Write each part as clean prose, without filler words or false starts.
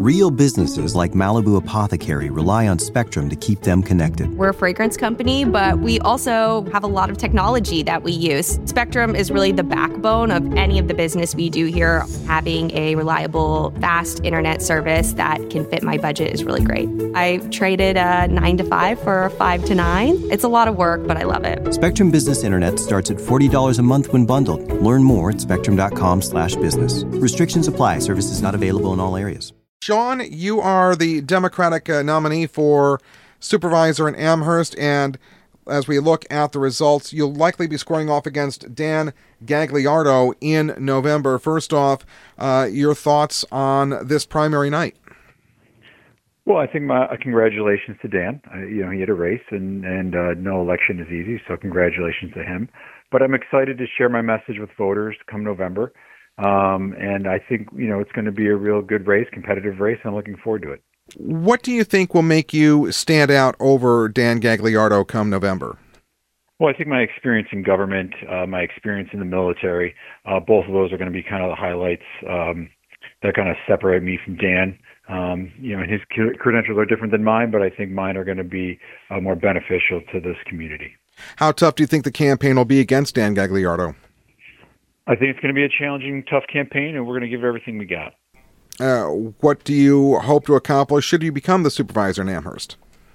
Real businesses like Malibu Apothecary rely on Spectrum to keep them connected. We're a fragrance company, but we also have a lot of technology that we use. Spectrum is really the backbone of any of the business we do here. Having a reliable, fast internet service that can fit my budget is really great. I traded a 9 to 5 for a 5 to 9. It's a lot of work, but I love it. Spectrum Business Internet starts at $40 a month when bundled. Learn more at spectrum.com/business. Restrictions apply. Services not available in all areas. Sean, you are the Democratic nominee for supervisor in Amherst, and as we look at the results, you'll likely be scoring off against Dan Gagliardo in November. First off, your thoughts on this primary night? Well, I think my congratulations to Dan. He had a race, and no election is easy, so congratulations to him. But I'm excited to share my message with voters come November. And I think, it's going to be a real good race, competitive race, and I'm looking forward to it. What do you think will make you stand out over Dan Gagliardo come November? Well, I think my experience in government, my experience in the military, both of those are going to be kind of the highlights that kind of separate me from Dan. And his credentials are different than mine, but I think mine are going to be more beneficial to this community. How tough do you think the campaign will be against Dan Gagliardo? I think it's going to be a challenging, tough campaign, and we're going to give everything we got. What do you hope to accomplish should you become the supervisor in Amherst?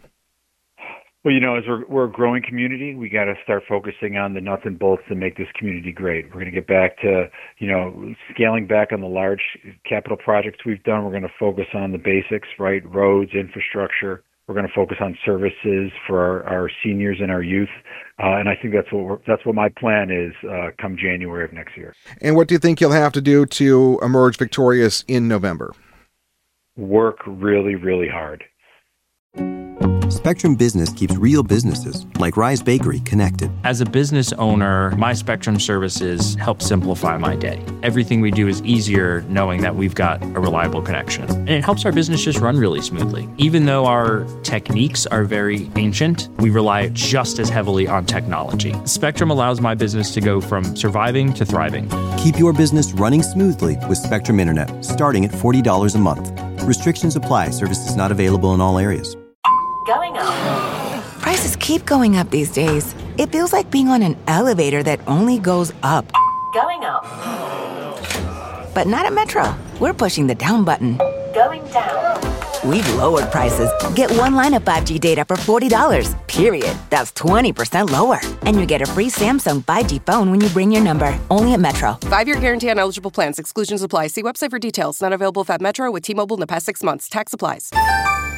Well, as we're a growing community, we got to start focusing on the nuts and bolts to make this community great. We're going to get back to, scaling back on the large capital projects we've done. We're going to focus on the basics, right? Roads, infrastructure. We're going to focus on services for our seniors and our youth, and I think that's what my plan is come January of next year. And what do you think you'll have to do to emerge victorious in November? Work really, really hard. Spectrum Business keeps real businesses, like Rise Bakery, connected. As a business owner, my Spectrum services help simplify my day. Everything we do is easier knowing that we've got a reliable connection. And it helps our business just run really smoothly. Even though our techniques are very ancient, we rely just as heavily on technology. Spectrum allows my business to go from surviving to thriving. Keep your business running smoothly with Spectrum Internet, starting at $40 a month. Restrictions apply. Services not available in all areas. Going up. Prices keep going up these days. It feels like being on an elevator that only goes up. Going up. But not at Metro. We're pushing the down button. Going down. We've lowered prices. Get one line of 5G data for $40, period. That's 20% lower. And you get a free Samsung 5G phone when you bring your number. Only at Metro. 5-year guarantee on eligible plans. Exclusions apply. See website for details. Not available at Metro with T-Mobile in the past 6 months. Tax applies.